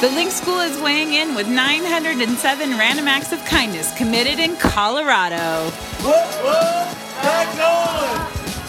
The Link School is weighing in with 907 random acts of kindness committed in Colorado. What? Back on!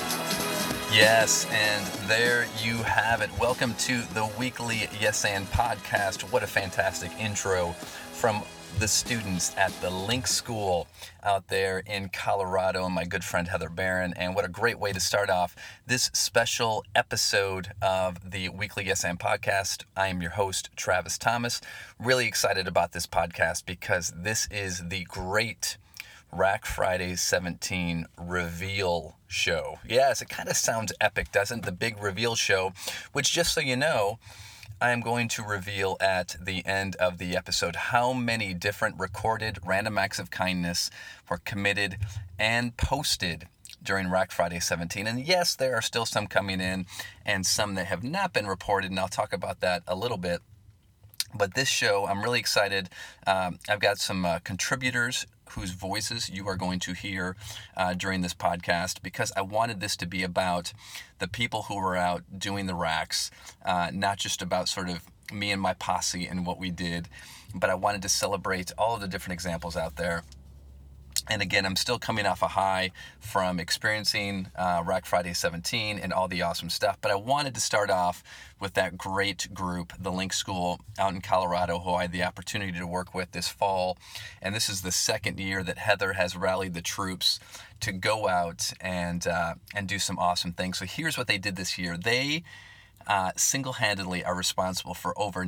Yes, and there you have it. Welcome to the weekly Yes and podcast. What a fantastic intro from the students at the Link School out there in Colorado and my good friend Heather Barron. And what a great way to start off this special episode of the weekly Yes and podcast. I am your host, Travis Thomas. Really excited about this podcast because this is the great Rack Friday 17 reveal show. Yes, it kind of sounds epic, doesn't it? The big reveal show, which, just so you know, I am going to reveal at the end of the episode how many different recorded random acts of kindness were committed and posted during Rack Friday 17. And yes, there are still some coming in and some that have not been reported, and I'll talk about that a little bit. But this show, I'm really excited. I've got some contributors whose voices you are going to hear during this podcast, because I wanted this to be about the people who were out doing the racks, not just about sort of me and my posse and what we did, but I wanted to celebrate all of the different examples out there. And again, I'm still coming off a high from experiencing Rack Friday 17 and all the awesome stuff. But I wanted to start off with that great group, the Link School out in Colorado, who I had the opportunity to work with this fall. And this is the second year that Heather has rallied the troops to go out and do some awesome things. So here's what they did this year. They single-handedly are responsible for over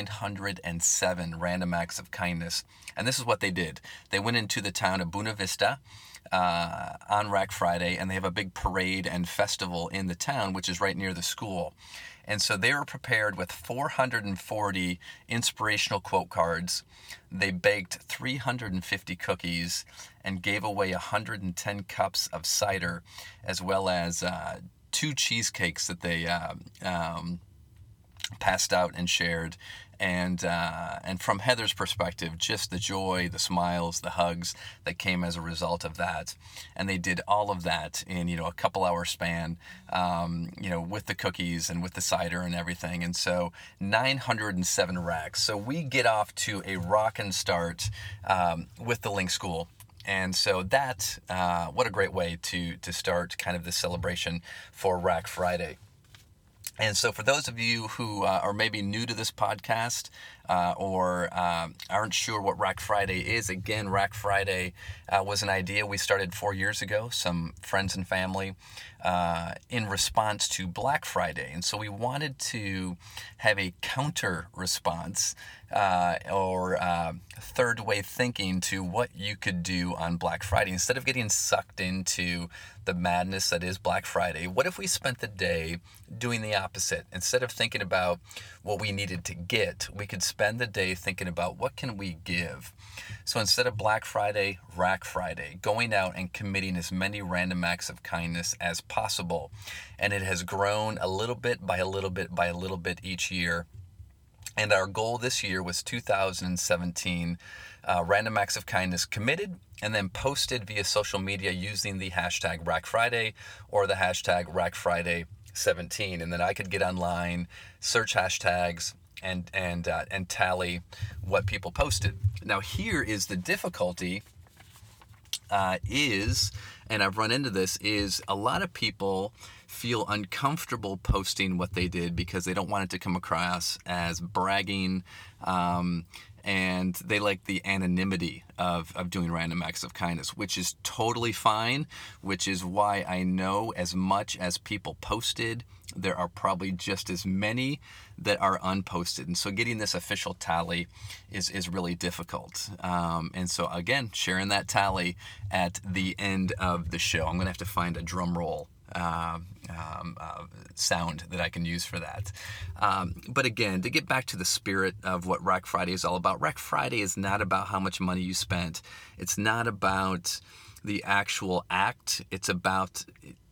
907 random acts of kindness. And this is what they did. They went into the town of Buena Vista on Rack Friday, and they have a big parade and festival in the town, which is right near the school. And so they were prepared with 440 inspirational quote cards. They baked 350 cookies and gave away 110 cups of cider, as well as 2 cheesecakes that they passed out and shared. And from Heather's perspective, just the joy, the smiles, the hugs that came as a result of that. And they did all of that in, a couple hour span, with the cookies and with the cider and everything. And so 907 racks. So we get off to a rockin' start with the Link School. And so that, what a great way to start kind of the celebration for Rack Friday. And so for those of you who are maybe new to this podcast or aren't sure what Rack Friday is, again, Rack Friday was an idea we started 4 years ago, some friends and family, in response to Black Friday. And so we wanted to have a counter response or third way thinking to what you could do on Black Friday. Instead of getting sucked into the madness that is Black Friday, what if we spent the day doing the opposite? Instead of thinking about what we needed to get, we could spend the day thinking about what can we give. So instead of Black Friday, Rack Friday, going out and committing as many random acts of kindness as possible. And it has grown a little bit by a little bit by a little bit each year. And our goal this year was 2017 random acts of kindness committed and then posted via social media using the hashtag Rack Friday or the hashtag Rack Friday 17. And then I could get online, search hashtags, and tally what people posted. Now here is the difficulty and I've run into this, is a lot of people feel uncomfortable posting what they did because they don't want it to come across as bragging, and they like the anonymity of doing random acts of kindness, which is totally fine, which is why I know as much as people posted, there are probably just as many that are unposted. And so getting this official tally is really difficult. And so again, sharing that tally at the end of the show. I'm going to have to find a drum roll sound that I can use for that. But again, to get back to the spirit of what Rack Friday is all about, Rack Friday is not about how much money you spent. It's not about the actual act. It is about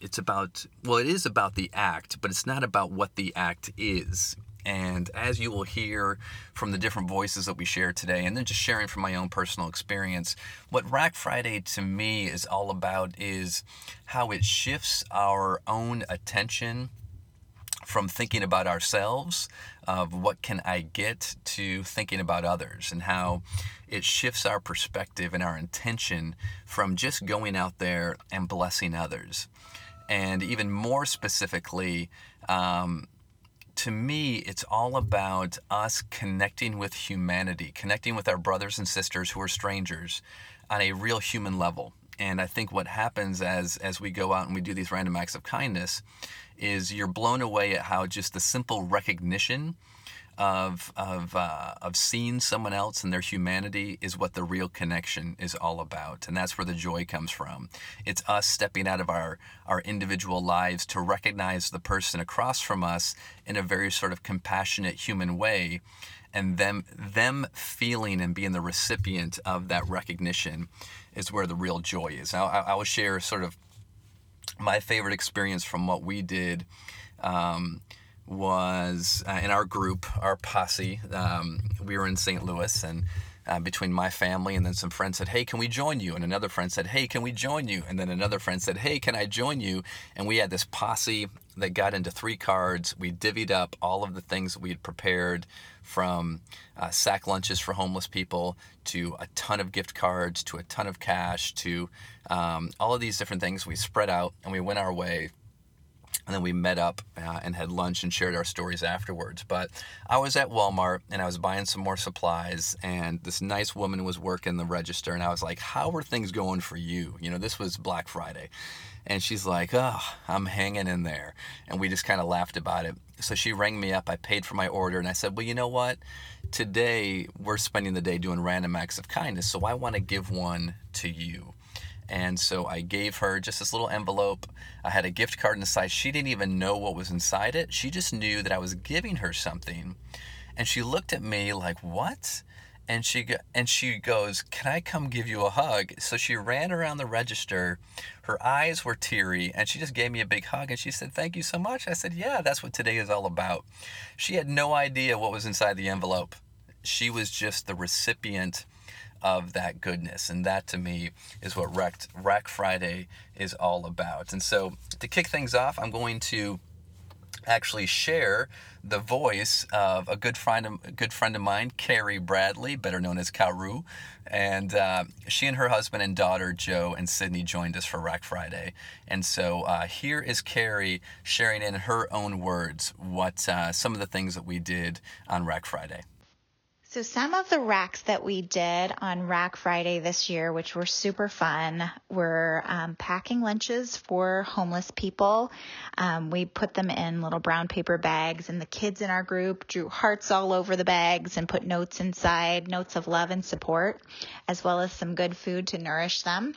the act, but it's not about what the act is. And as you will hear from the different voices that we share today, and then just sharing from my own personal experience, what Rack Friday to me is all about is how it shifts our own attention from thinking about ourselves, of what can I get, to thinking about others, and how it shifts our perspective and our intention from just going out there and blessing others. And even more specifically, to me, it's all about us connecting with humanity, connecting with our brothers and sisters who are strangers on a real human level. And I think what happens as we go out and we do these random acts of kindness is you're blown away at how just the simple recognition of seeing someone else and their humanity is what the real connection is all about. And that's where the joy comes from. It's us stepping out of our individual lives to recognize the person across from us in a very sort of compassionate human way, and them feeling and being the recipient of that recognition is where the real joy is. Now, I will share sort of my favorite experience from what we did. Was in our group, our posse. We were in St. Louis, and between my family and then some friends said, "Hey, can we join you?" And another friend said, "Hey, can we join you?" And then another friend said, "Hey, can I join you?" And we had this posse that got into 3 cards. We divvied up all of the things that we had prepared, from sack lunches for homeless people to a ton of gift cards to a ton of cash to all of these different things. We spread out and we went our way. And then we met up and had lunch and shared our stories afterwards. But I was at Walmart and I was buying some more supplies, and this nice woman was working the register, and I was like, "How are things going for you?" You know, this was Black Friday. And she's like, "Oh, I'm hanging in there." And we just kind of laughed about it. So she rang me up, I paid for my order, and I said, "Well, you know what? Today we're spending the day doing random acts of kindness, so I want to give one to you." And so I gave her just this little envelope. I had a gift card inside. She didn't even know what was inside it. She just knew that I was giving her something. And she looked at me like, "What?" And she goes, "Can I come give you a hug?" So she ran around the register. Her eyes were teary, and she just gave me a big hug. And she said, "Thank you so much." I said, "Yeah, that's what today is all about." She had no idea what was inside the envelope. She was just the recipient of that goodness, and that to me is what Rack Friday is all about. And so to kick things off, I'm going to actually share the voice of a good friend of mine, Carrie Bradley, better known as Karu, and she and her husband and daughter Joe and Sydney joined us for Rack Friday. And so here is Carrie sharing in her own words what some of the things that we did on Rack Friday. So some of the racks that we did on Rack Friday this year, which were super fun, were packing lunches for homeless people. We put them in little brown paper bags, and the kids in our group drew hearts all over the bags and put notes inside, notes of love and support, as well as some good food to nourish them.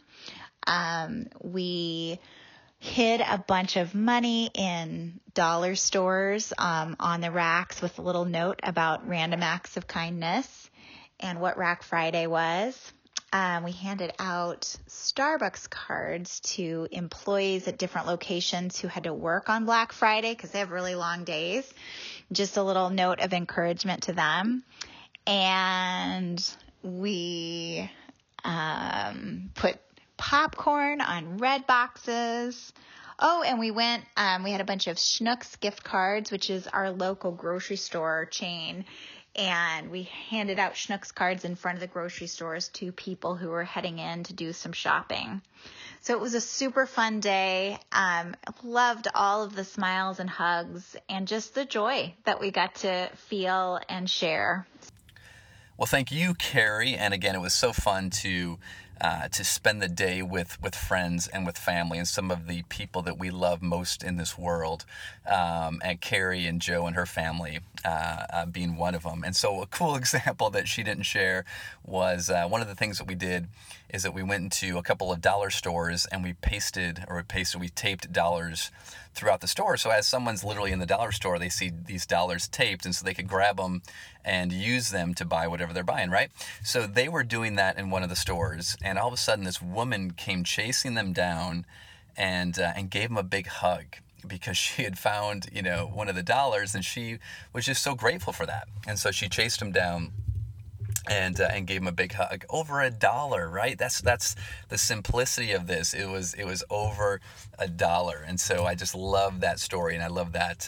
We hid a bunch of money in dollar stores on the racks with a little note about random acts of kindness and what Rack Friday was. We handed out Starbucks cards to employees at different locations who had to work on Black Friday because they have really long days. Just a little note of encouragement to them. And we put popcorn on red boxes. Oh, and we had a bunch of Schnucks gift cards, which is our local grocery store chain. And we handed out Schnucks cards in front of the grocery stores to people who were heading in to do some shopping. So it was a super fun day. Loved all of the smiles and hugs and just the joy that we got to feel and share. Well, thank you, Carrie. And again, it was so fun to spend the day with friends and with family and some of the people that we love most in this world, and Carrie and Joe and her family being one of them. And so a cool example that she didn't share was one of the things that we did is that we went into a couple of dollar stores and we taped dollars throughout the store. So as someone's literally in the dollar store, they see these dollars taped, and so they could grab them and use them to buy whatever they're buying, right? So they were doing that in one of the stores, and all of a sudden this woman came chasing them down and gave them a big hug because she had found, one of the dollars, and she was just so grateful for that. And so she chased them down and gave him a big hug. Over $1, right? That's the simplicity of this. It was over $1, and so I just love that story, and I love that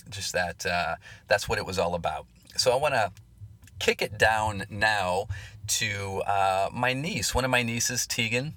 that's what it was all about. So I want to kick it down now to my niece, one of my nieces, Tegan.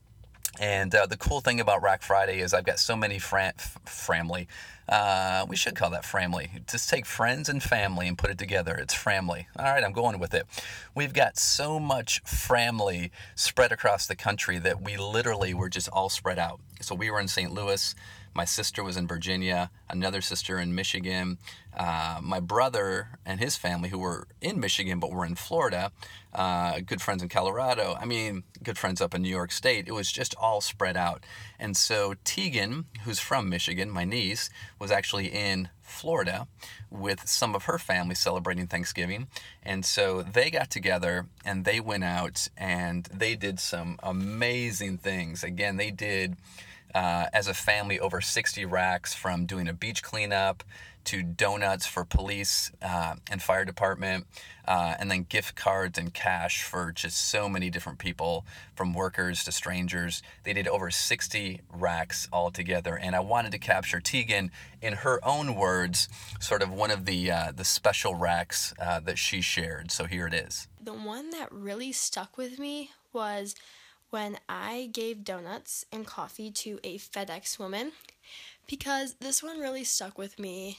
And the cool thing about Rack Friday is I've got so many family. We should call that family. Just take friends and family and put it together. It's family. All right, I'm going with it. We've got so much family spread across the country that we literally were just all spread out. So we were in St. Louis. My sister was in Virginia, another sister in Michigan, my brother and his family who were in Michigan but were in Florida, good friends in Colorado, good friends up in New York State. It was just all spread out. And so Tegan, who's from Michigan, my niece, was actually in Florida with some of her family celebrating Thanksgiving. And so they got together and they went out and they did some amazing things. Again, they did... as a family, over 60 racks, from doing a beach cleanup to donuts for police and fire department, and then gift cards and cash for just so many different people, from workers to strangers. They did over 60 racks altogether, and I wanted to capture Tegan in her own words, sort of one of the special racks that she shared. So here it is. The one that really stuck with me was when I gave donuts and coffee to a FedEx woman, because this one really stuck with me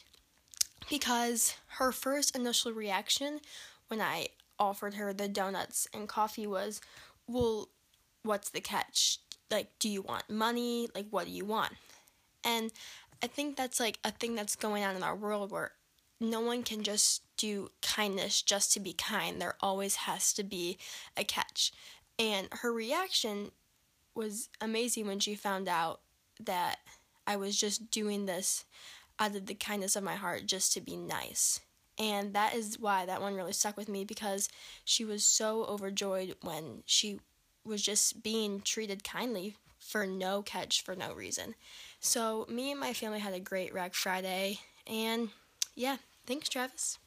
because her first initial reaction when I offered her the donuts and coffee was, well, what's the catch? Like, do you want money? Like, what do you want? And I think that's like a thing that's going on in our world where no one can just do kindness just to be kind. There always has to be a catch. And her reaction was amazing when she found out that I was just doing this out of the kindness of my heart just to be nice. And that is why that one really stuck with me, because she was so overjoyed when she was just being treated kindly for no catch, for no reason. So me and my family had a great Rack Friday, and yeah, thanks, Travis.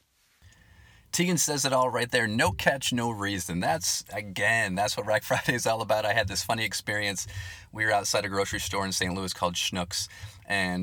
Tegan says it all right there. No catch, no reason. That's what Rack Friday is all about. I had this funny experience. We were outside a grocery store in St. Louis called Schnucks, and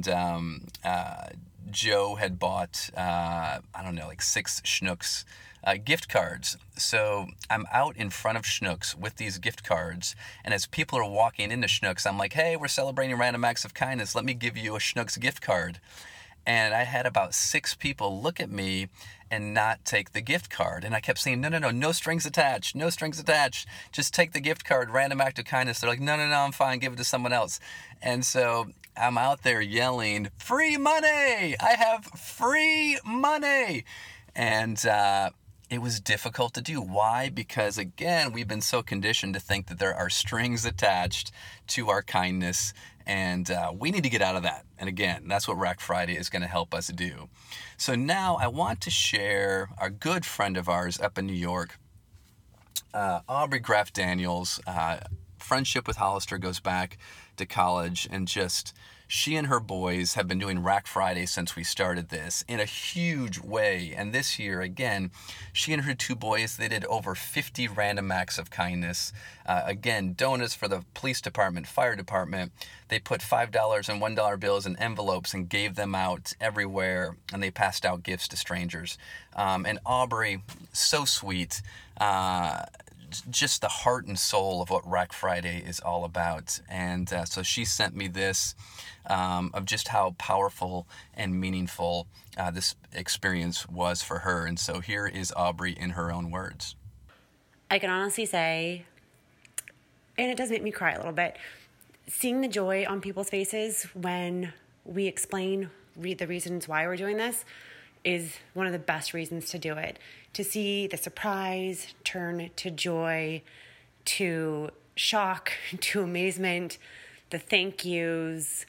Joe had bought, 6 Schnucks gift cards. So I'm out in front of Schnucks with these gift cards, and as people are walking into Schnucks, I'm like, hey, we're celebrating random acts of kindness. Let me give you a Schnucks gift card. And I had about 6 people look at me and not take the gift card. And I kept saying, no strings attached, no strings attached. Just take the gift card, random act of kindness. They're like, no, I'm fine, give it to someone else. And so I'm out there yelling, free money! I have free money! And it was difficult to do. Why? Because, again, we've been so conditioned to think that there are strings attached to our kindness, and we need to get out of that. And again, that's what Rack Friday is going to help us do. So now I want to share a good friend of ours up in New York, Aubrey Graff Daniels. Friendship with Hollister goes back to college, and just she and her boys have been doing Rack Friday since we started this in a huge way. And this year, again, she and her 2 boys, they did over 50 random acts of kindness. Again, donuts for the police department, fire department. They put $5 and $1 bills in envelopes and gave them out everywhere. And they passed out gifts to strangers. And Aubrey, so sweet. Just the heart and soul of what Rack Friday is all about. And so she sent me this of just how powerful and meaningful this experience was for her. And so here is Aubrey in her own words. I can honestly say, and it does make me cry a little bit, seeing the joy on people's faces when we explain the reasons why we're doing this is one of the best reasons to do it. To see the surprise turn to joy, to shock, to amazement, the thank yous,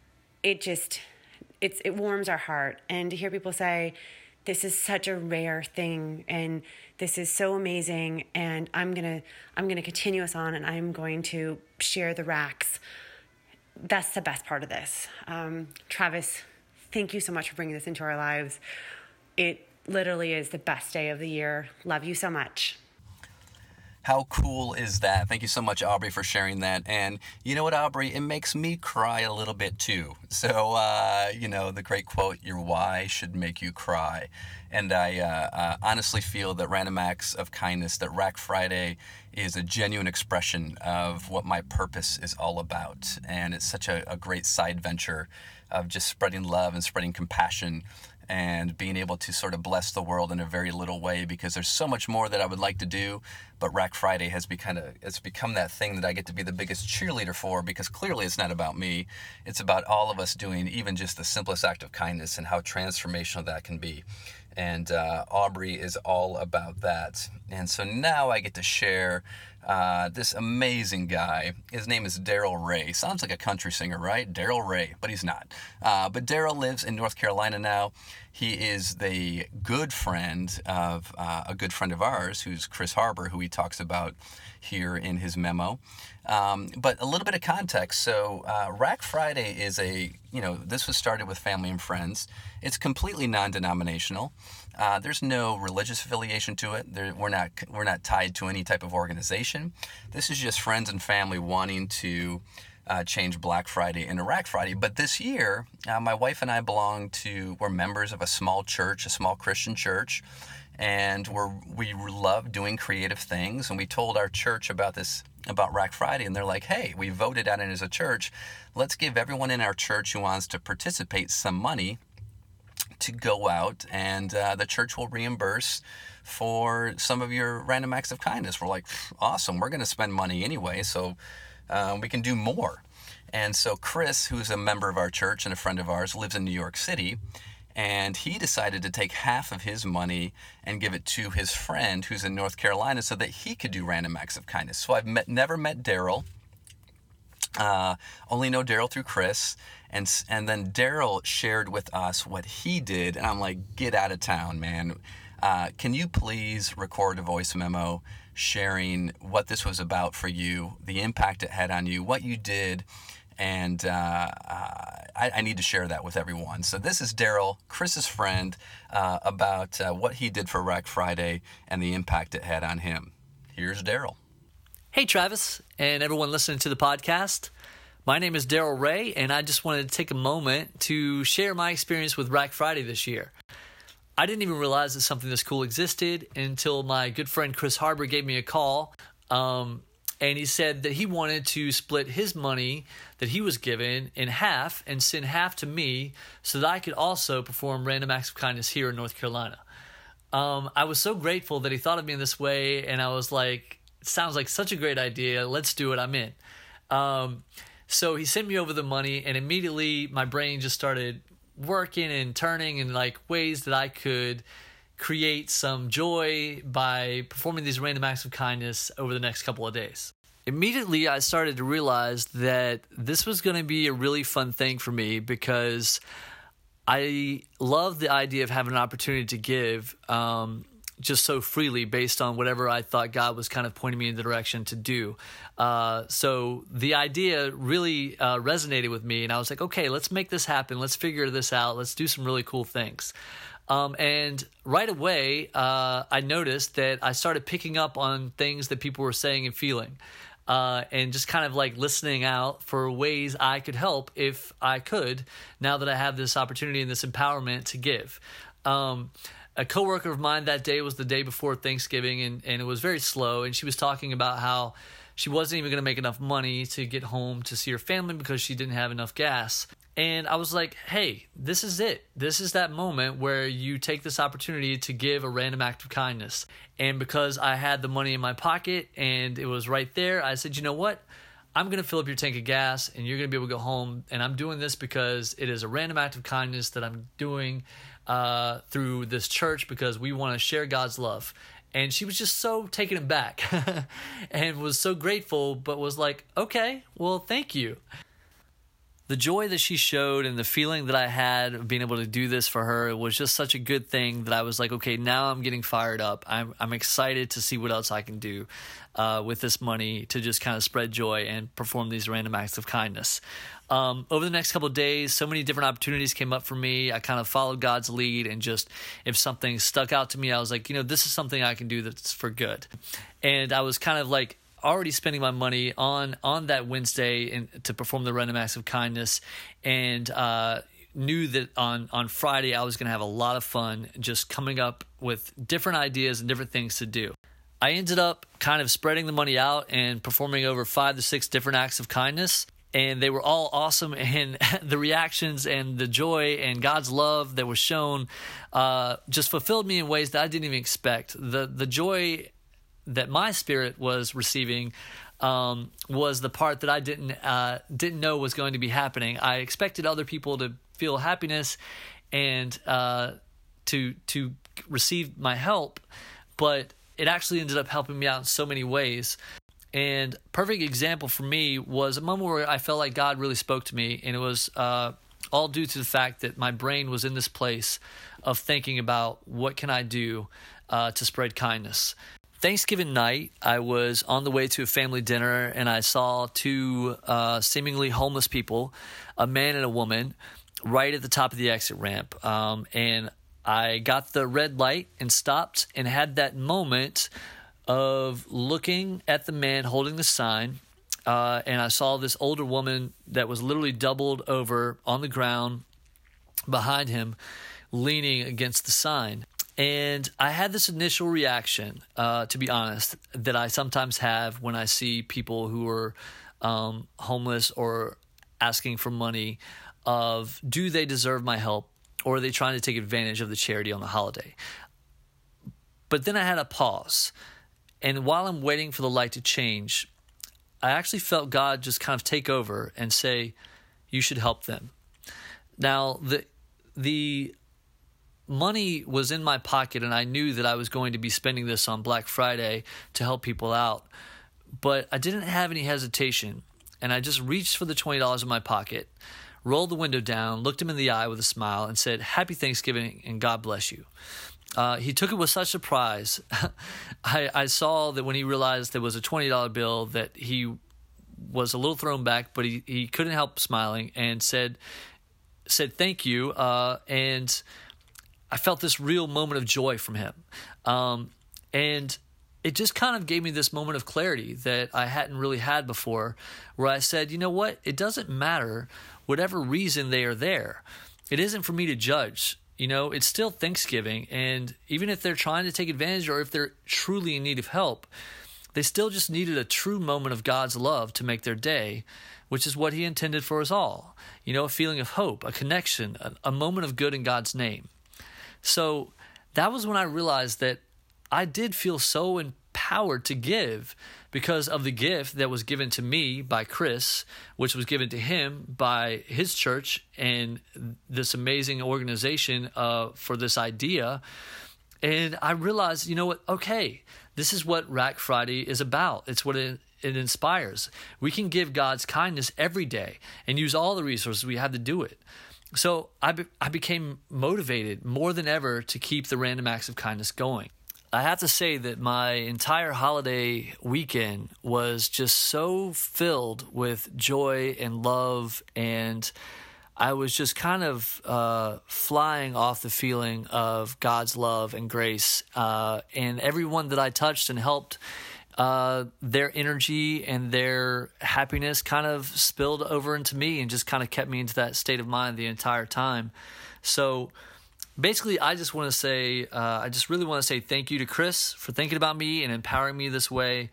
it warms our heart. And to hear people say, this is such a rare thing, and this is so amazing, and I'm gonna continue us on, and I'm going to share the racks. That's the best part of this. Travis, thank you so much for bringing this into our lives. It literally is the best day of the year. Love you so much. How cool is that? Thank you so much, Aubrey, for sharing that. And you know what, Aubrey? It makes me cry a little bit too. So, the great quote, your why should make you cry. And I honestly feel that Random Acts of Kindness, that Rack Friday is a genuine expression of what my purpose is all about. And it's such a great side venture of just spreading love and spreading compassion and being able to sort of bless the world in a very little way, because there's so much more that I would like to do, but Rack Friday has become that thing that I get to be the biggest cheerleader for, because clearly it's not about me. It's about all of us doing even just the simplest act of kindness and how transformational that can be. And Aubrey is all about that. And so now I get to share this amazing guy. His name is Darrell Ray. Sounds like a country singer, right? Darrell Ray, but he's not. But Darrell lives in North Carolina now. He is the good friend of a good friend of ours, who's Chris Harbor, who he talks about here in his memo. But a little bit of context. So Rack Friday is this was started with family and friends. It's completely non-denominational. There's no religious affiliation to it. We're not tied to any type of organization. This is just friends and family wanting to change Black Friday into Rack Friday. But this year, my wife and I we're members of a small church, a small Christian church, and we love doing creative things. And we told our church about Rack Friday, and they're like, hey, we voted on it as a church. Let's give everyone in our church who wants to participate some money to go out, and the church will reimburse for some of your random acts of kindness. We're like, awesome, we're going to spend money anyway, so we can do more. And so Chris, who's a member of our church and a friend of ours, lives in New York City, and he decided to take half of his money and give it to his friend who's in North Carolina so that he could do random acts of kindness. So I've never met Darrell. Only know Darrell through Chris, and then Darrell shared with us what he did, and I'm like, get out of town, man. Can you please record a voice memo sharing what this was about for you, the impact it had on you, what you did, and I need to share that with everyone. So this is Darrell, Chris's friend, about what he did for Rack Friday and the impact it had on him. Here's Darrell. Hey, Travis, and everyone listening to the podcast. My name is Darrell Ray, and I just wanted to take a moment to share my experience with Rack Friday this year. I didn't even realize that something this cool existed until my good friend Chris Harbor gave me a call, and he said that he wanted to split his money that he was given in half and send half to me so that I could also perform random acts of kindness here in North Carolina. I was so grateful that he thought of me in this way, and I was like, sounds like such a great idea. Let's do it. I'm in. So he sent me over the money, and immediately my brain just started working and turning in like ways that I could create some joy by performing these random acts of kindness over the next couple of days. Immediately, I started to realize that this was going to be a really fun thing for me because I love the idea of having an opportunity to give just so freely based on whatever I thought God was kind of pointing me in the direction to do. So the idea really resonated with me, and I was like, okay, let's make this happen. Let's figure this out. Let's do some really cool things. And right away, I noticed that I started picking up on things that people were saying and feeling, and just kind of like listening out for ways I could help if I could, now that I have this opportunity and this empowerment to give. A coworker of mine that day was the day before Thanksgiving, and it was very slow, and she was talking about how she wasn't even going to make enough money to get home to see her family because she didn't have enough gas. And I was like, hey, this is it. This is that moment where you take this opportunity to give a random act of kindness. And because I had the money in my pocket and it was right there, I said, you know what? I'm going to fill up your tank of gas and you're going to be able to go home. And I'm doing this because it is a random act of kindness that I'm doing through this church because we want to share God's love. And she was just so taken aback and was so grateful, but was like, okay, well, thank you. the joy that she showed and the feeling that I had of being able to do this for her was just such a good thing that I was like, okay, now I'm getting fired up. I'm excited to see what else I can do with this money to just kind of spread joy and perform these random acts of kindness. Over the next couple of days, so many different opportunities came up for me. I kind of followed God's lead, and just if something stuck out to me, I was like, this is something I can do that's for good. And I was kind of like already spending my money on that Wednesday to perform the random acts of kindness, and knew that on Friday I was going to have a lot of fun just coming up with different ideas and different things to do. I ended up kind of spreading the money out and performing over 5 to 6 different acts of kindness. And they were all awesome, and the reactions and the joy and God's love that was shown just fulfilled me in ways that I didn't even expect. The joy that my spirit was receiving was the part that I didn't know was going to be happening. I expected other people to feel happiness and to receive my help, but it actually ended up helping me out in so many ways. And perfect example for me was a moment where I felt like God really spoke to me, and it was all due to the fact that my brain was in this place of thinking about what can I do to spread kindness. Thanksgiving night, I was on the way to a family dinner, and I saw 2 seemingly homeless people, a man and a woman, right at the top of the exit ramp. And I got the red light and stopped and had that moment of looking at the man holding the sign, and I saw this older woman that was literally doubled over on the ground behind him, leaning against the sign. And I had this initial reaction, to be honest, that I sometimes have when I see people who are homeless or asking for money of, do they deserve my help, or are they trying to take advantage of the charity on the holiday? But then I had a pause. And while I'm waiting for the light to change, I actually felt God just kind of take over and say, you should help them. Now, the money was in my pocket, and I knew that I was going to be spending this on Black Friday to help people out. But I didn't have any hesitation, and I just reached for the $20 in my pocket, rolled the window down, looked him in the eye with a smile, and said, Happy Thanksgiving and God bless you. He took it with such surprise. I saw that when he realized there was a $20 bill that he was a little thrown back, but he couldn't help smiling and said thank you. And I felt this real moment of joy from him. And it just kind of gave me this moment of clarity that I hadn't really had before, where I said, you know what? It doesn't matter whatever reason they are there. It isn't for me to judge. It's still Thanksgiving, and even if they're trying to take advantage or if they're truly in need of help, they still just needed a true moment of God's love to make their day, which is what he intended for us all. A feeling of hope, a connection, a moment of good in God's name. So that was when I realized that I did feel so empowered to give because of the gift that was given to me by Chris, which was given to him by his church and this amazing organization for this idea. And I realized, you know what? Okay, this is what Rack Friday is about. It's what it inspires. We can give God's kindness every day and use all the resources we have to do it. So I became motivated more than ever to keep the random acts of kindness going. I have to say that my entire holiday weekend was just so filled with joy and love, and I was just kind of flying off the feeling of God's love and grace. And everyone that I touched and helped, their energy and their happiness kind of spilled over into me and just kind of kept me into that state of mind the entire time. So basically, I just want to say, I just really want to say thank you to Chris for thinking about me and empowering me this way.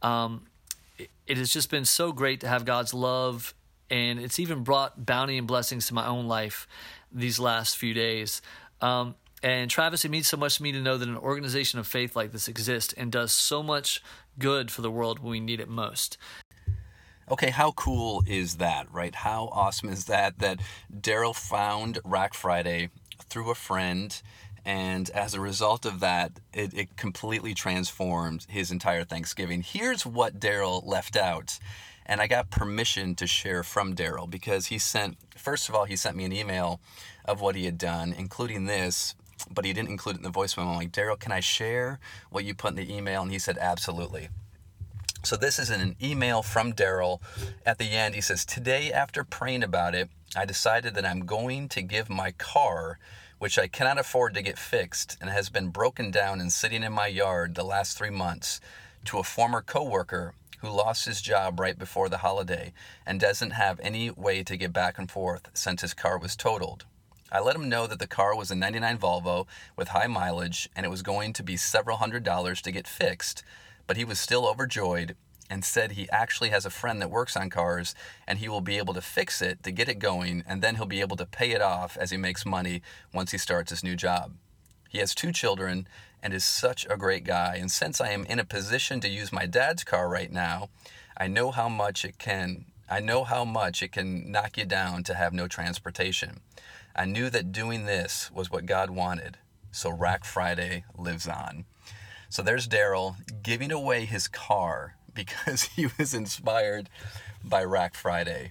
It has just been so great to have God's love, and it's even brought bounty and blessings to my own life these last few days. And Travis, it means so much to me to know that an organization of faith like this exists and does so much good for the world when we need it most. Okay, how cool is that, right? How awesome is that Daryl found Rack Friday through a friend, and as a result of that, it completely transformed his entire Thanksgiving. Here's what Daryl left out, And I got permission to share from Daryl because first of all, he sent me an email of what he had done, including this, but he didn't include it in the voice memo. I'm like, Daryl, can I share what you put in the email? And he said, absolutely. So this is an email from Daryl. At the end, he says, today, after praying about it, I decided that I'm going to give my car, which I cannot afford to get fixed and has been broken down and sitting in my yard the last 3 months, to a former coworker who lost his job right before the holiday and doesn't have any way to get back and forth since his car was totaled. I let him know that the car was a 99 Volvo with high mileage and it was going to be several $100s to get fixed, but he was still overjoyed and said he actually has a friend that works on cars and he will be able to fix it to get it going, and then he'll be able to pay it off as he makes money once he starts his new job. He has 2 children and is such a great guy, and since I am in a position to use my dad's car right now, I know how much it can knock you down to have no transportation. I knew that doing this was what God wanted, so Rack Friday lives on. So there's Daryl giving away his car because he was inspired by Rack Friday.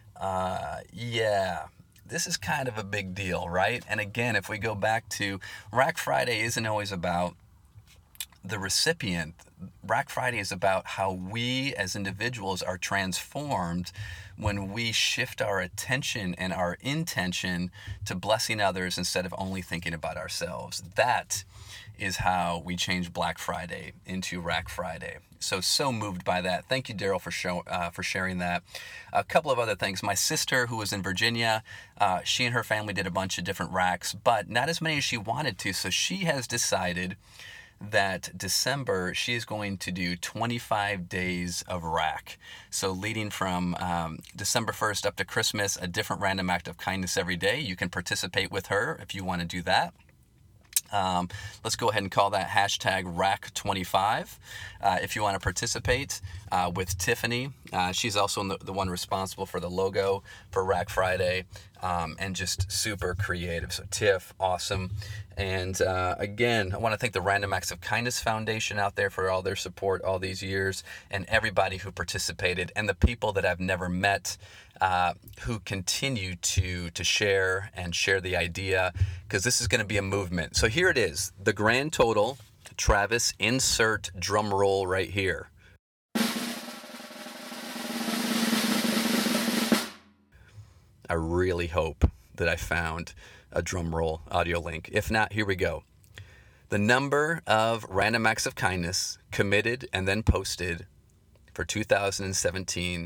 This is kind of a big deal, right? And again, if we go back to Rack Friday isn't always about the recipient. Rack Friday is about how we as individuals are transformed when we shift our attention and our intention to blessing others instead of only thinking about ourselves. That is how we change Black Friday into Rack Friday. So moved by that. Thank you, Daryl, for sharing that. A couple of other things. My sister, who was in Virginia, she and her family did a bunch of different racks, but not as many as she wanted to. So she has decided that December, she is going to do 25 days of rack. So leading from December 1st up to Christmas, a different random act of kindness every day. You can participate with her if you want to do that. Let's go ahead and call that hashtag Rack25 if you want to participate with Tiffany. She's also the one responsible for the logo for Rack Friday, and just super creative. So Tiff, awesome. And again, I want to thank the Random Acts of Kindness Foundation out there for all their support all these years, and everybody who participated, and the people that I've never met who continue to share the idea, because this is going to be a movement. So here it is, the grand total. Travis, insert drum roll right here. I really hope that I found a drum roll audio link. If not, here we go. The number of Random Acts of Kindness committed and then posted for 2017,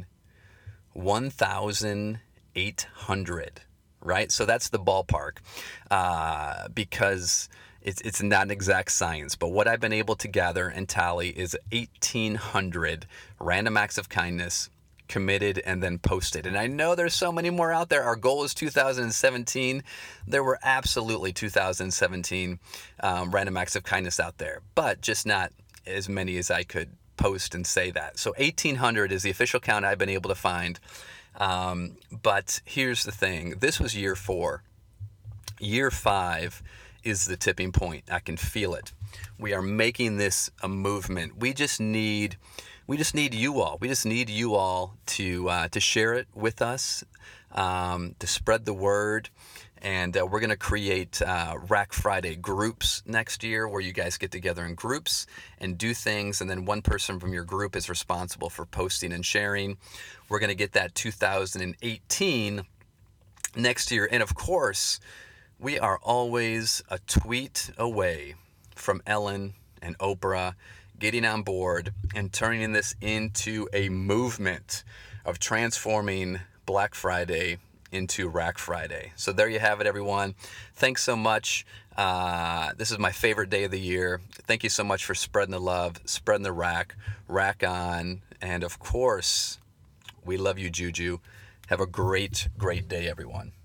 1,800, right? So that's the ballpark, because it's not an exact science, but what I've been able to gather and tally is 1,800 Random Acts of Kindness committed and then posted. And I know there's so many more out there. Our goal is 2017. There were absolutely 2017 Random Acts of Kindness out there, but just not as many as I could post and say that. So 1,800 is the official count I've been able to find. But here's the thing. This was year 4. Year 5 is the tipping point. I can feel it. We are making this a movement. We just need you all. We just need you all to share it with us, to spread the word. And we're going to create Rack Friday groups next year, where you guys get together in groups and do things. And then one person from your group is responsible for posting and sharing. We're going to get that 2018 next year. And of course, we are always a tweet away from Ellen and Oprah getting on board and turning this into a movement of transforming Black Friday into Rack Friday. So there you have it, everyone. Thanks so much. This is my favorite day of the year. Thank you so much for spreading the love, spreading the rack on. And of course, we love you, Juju. Have a great, great day, everyone.